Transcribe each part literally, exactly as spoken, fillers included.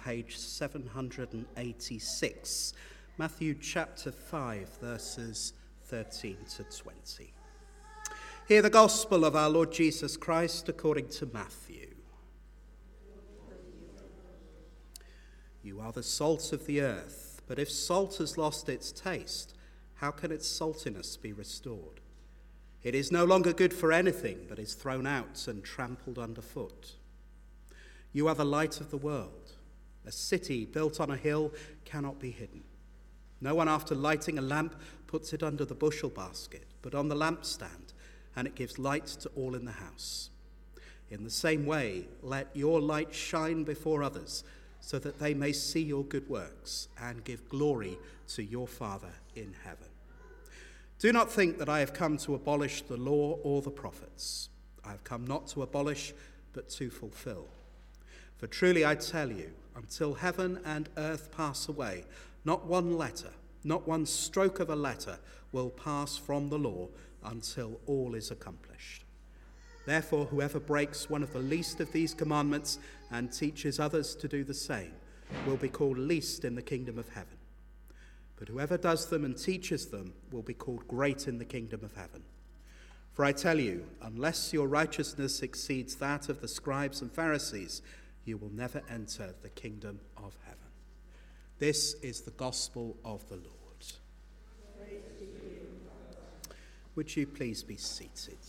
page seven hundred eighty-six, Matthew chapter five, verses thirteen to twenty. Hear the gospel of our Lord Jesus Christ according to Matthew. You are the salt of the earth, but if salt has lost its taste, how can its saltiness be restored? It is no longer good for anything, but is thrown out and trampled underfoot. You are the light of the world. A city built on a hill cannot be hidden. No one, after lighting a lamp, puts it under the bushel basket, but on the lampstand, and it gives light to all in the house. In the same way, let your light shine before others, so that they may see your good works and give glory to your Father in heaven. Do not think that I have come to abolish the law or the prophets. I have come not to abolish, but to fulfill. For truly I tell you, until heaven and earth pass away, not one letter, not one stroke of a letter will pass from the law until all is accomplished. Therefore, whoever breaks one of the least of these commandments and teaches others to do the same will be called least in the kingdom of heaven. But whoever does them and teaches them will be called great in the kingdom of heaven. For I tell you, unless your righteousness exceeds that of the scribes and Pharisees, you will never enter the kingdom of heaven. This is the gospel of the Lord. Would you please be seated?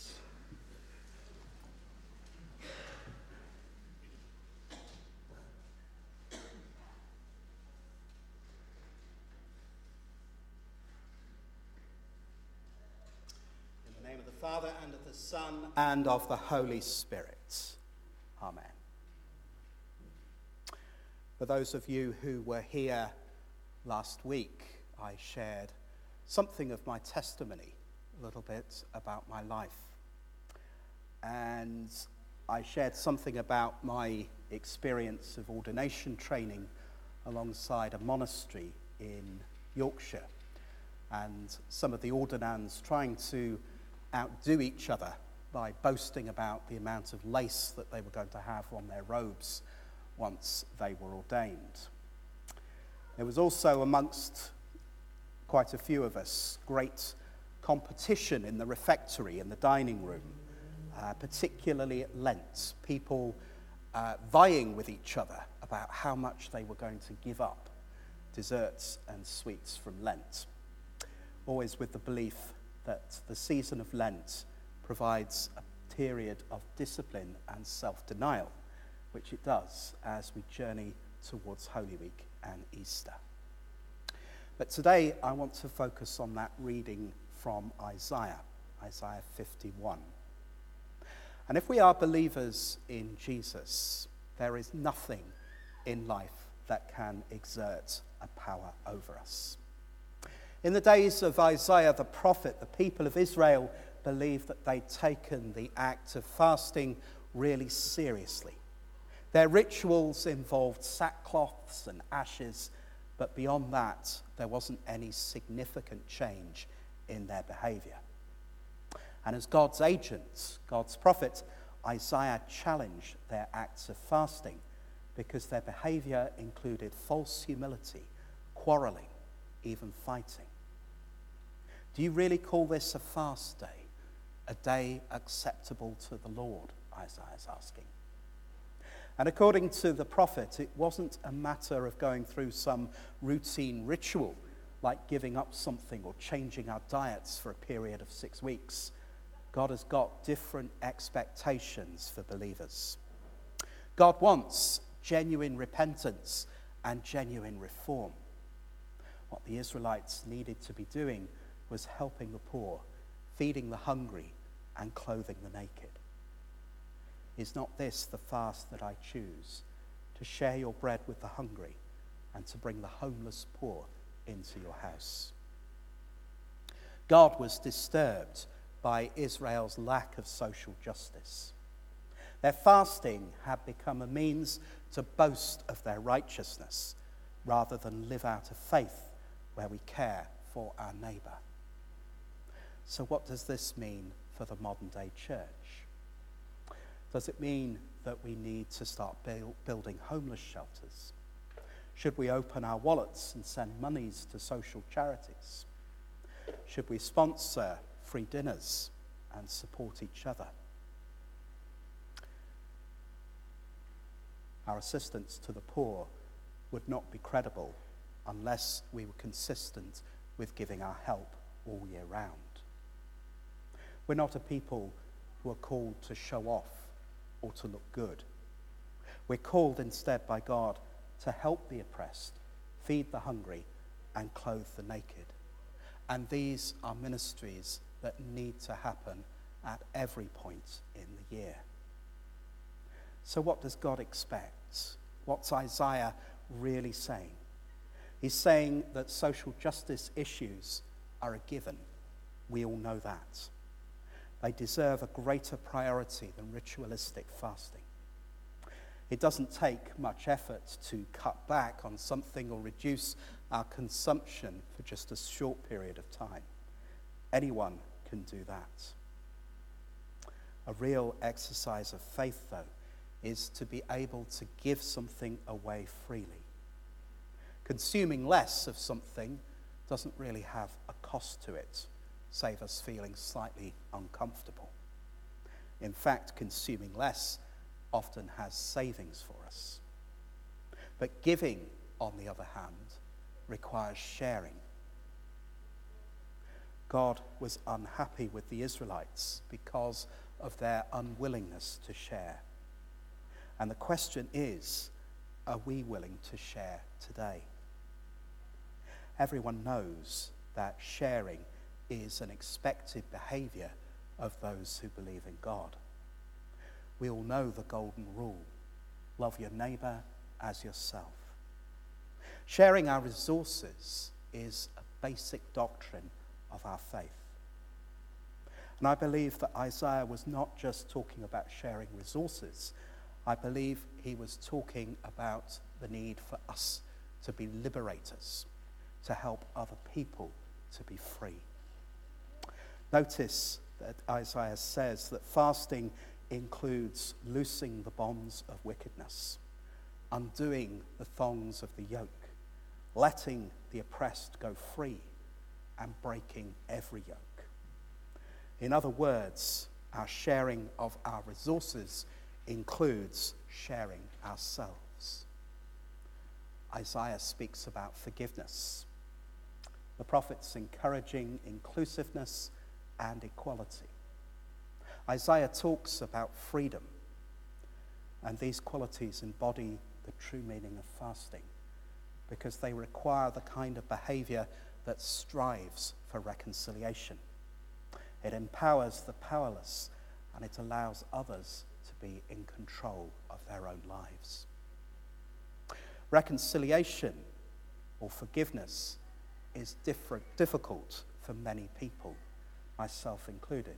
In the name of the Father, and of the Son, and of the Holy Spirit. Amen. For those of you who were here last week, I shared something of my testimony, a little bit about my life. And I shared something about my experience of ordination training alongside a monastery in Yorkshire, and some of the ordinands trying to outdo each other by boasting about the amount of lace that they were going to have on their robes once they were ordained. There was also amongst quite a few of us great competition in the refectory, in the dining room, uh, particularly at Lent, people uh, vying with each other about how much they were going to give up desserts and sweets from Lent, always with the belief that the season of Lent provides a period of discipline and self-denial, which it does as we journey towards Holy Week and Easter. But today I want to focus on that reading from Isaiah, Isaiah fifty-one. And if we are believers in Jesus, there is nothing in life that can exert a power over us. In the days of Isaiah the prophet, the people of Israel believed that they'd taken the act of fasting really seriously. Their rituals involved sackcloths and ashes, but beyond that, there wasn't any significant change in their behavior. And as God's agent, God's prophet, Isaiah challenged their acts of fasting because their behavior included false humility, quarreling, even fighting. Do you really call this a fast day, a day acceptable to the Lord? Isaiah is asking. And according to the prophet, it wasn't a matter of going through some routine ritual like giving up something or changing our diets for a period of six weeks. God has got different expectations for believers. God wants genuine repentance and genuine reform. What the Israelites needed to be doing was helping the poor, feeding the hungry, and clothing the naked. Is not this the fast that I choose, to share your bread with the hungry and to bring the homeless poor into your house? God was disturbed by Israel's lack of social justice. Their fasting had become a means to boast of their righteousness rather than live out a faith where we care for our neighbour. So what does this mean for the modern day church? Does it mean that we need to start build, building homeless shelters? Should we open our wallets and send monies to social charities? Should we sponsor free dinners and support each other? Our assistance to the poor would not be credible unless we were consistent with giving our help all year round. We're not a people who are called to show off or to look good. We're called instead by God to help the oppressed, feed the hungry, and clothe the naked. And these are ministries that need to happen at every point in the year. So what does God expect? What's Isaiah really saying? He's saying that social justice issues are a given. We all know that. They deserve a greater priority than ritualistic fasting. It doesn't take much effort to cut back on something or reduce our consumption for just a short period of time. Anyone can do that. A real exercise of faith, though, is to be able to give something away freely. Consuming less of something doesn't really have a cost to it, save us feeling slightly uncomfortable. In fact, consuming less often has savings for us. But giving, on the other hand, requires sharing. God was unhappy with the Israelites because of their unwillingness to share. And the question is, are we willing to share today? Everyone knows that sharing is an expected behavior of those who believe in God. We all know the golden rule: love your neighbour as yourself. Sharing our resources is a basic doctrine of our faith. And I believe that Isaiah was not just talking about sharing resources. I believe he was talking about the need for us to be liberators, to help other people to be free. Notice that Isaiah says that fasting includes loosing the bonds of wickedness, undoing the thongs of the yoke, letting the oppressed go free, and breaking every yoke. In other words, our sharing of our resources includes sharing ourselves. Isaiah speaks about forgiveness. The prophet's encouraging inclusiveness and equality. Isaiah talks about freedom, and these qualities embody the true meaning of fasting because they require the kind of behavior that strives for reconciliation. It empowers the powerless, and it allows others to be in control of their own lives. Reconciliation, or forgiveness, is different, difficult for many people, myself included.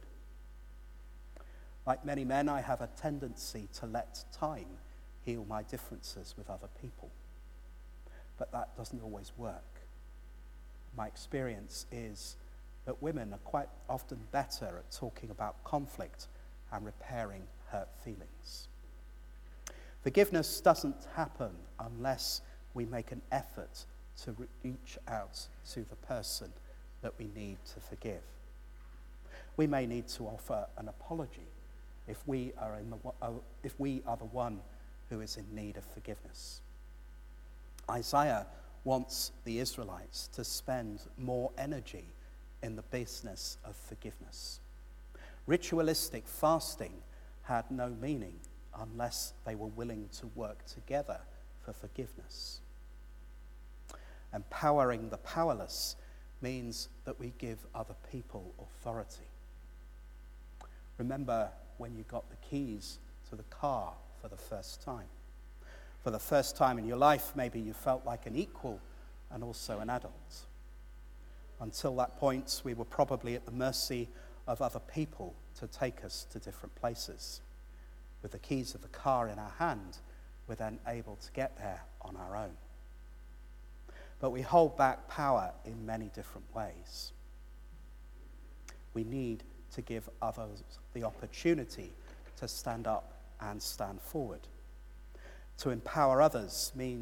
Like many men, I have a tendency to let time heal my differences with other people. But that doesn't always work. My experience is that women are quite often better at talking about conflict and repairing hurt feelings. Forgiveness doesn't happen unless we make an effort to reach out to the person that we need to forgive. We may need to offer an apology if we are in the if we are the one who is in need of forgiveness. Isaiah wants the Israelites to spend more energy in the business of forgiveness. Ritualistic fasting had no meaning unless they were willing to work together for forgiveness. Empowering the powerless means that we give other people authority. Remember when you got the keys to the car for the first time. For the first time in your life, maybe you felt like an equal and also an adult. Until that point, we were probably at the mercy of other people to take us to different places. With the keys of the car in our hand, we're then able to get there on our own. But we hold back power in many different ways. We need to give others the opportunity to stand up and stand forward. To empower others means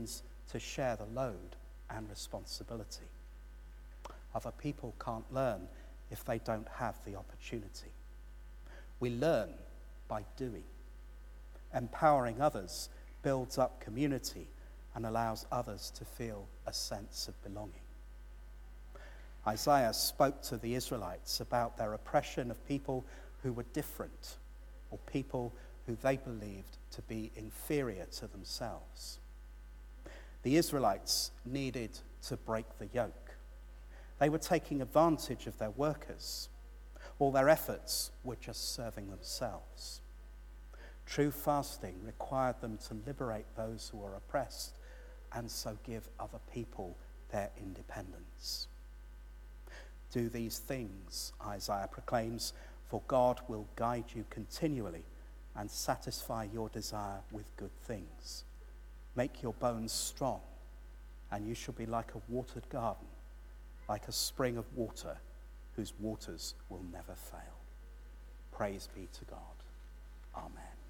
to share the load and responsibility. Other people can't learn if they don't have the opportunity. We learn by doing. Empowering others builds up community and allows others to feel a sense of belonging. Isaiah spoke to the Israelites about their oppression of people who were different, or people who they believed to be inferior to themselves. The Israelites needed to break the yoke. They were taking advantage of their workers. All their efforts were just serving themselves. True fasting required them to liberate those who were oppressed and so give other people their independence. Do these things, Isaiah proclaims, for God will guide you continually and satisfy your desire with good things. Make your bones strong, and you shall be like a watered garden, like a spring of water whose waters will never fail. Praise be to God. Amen.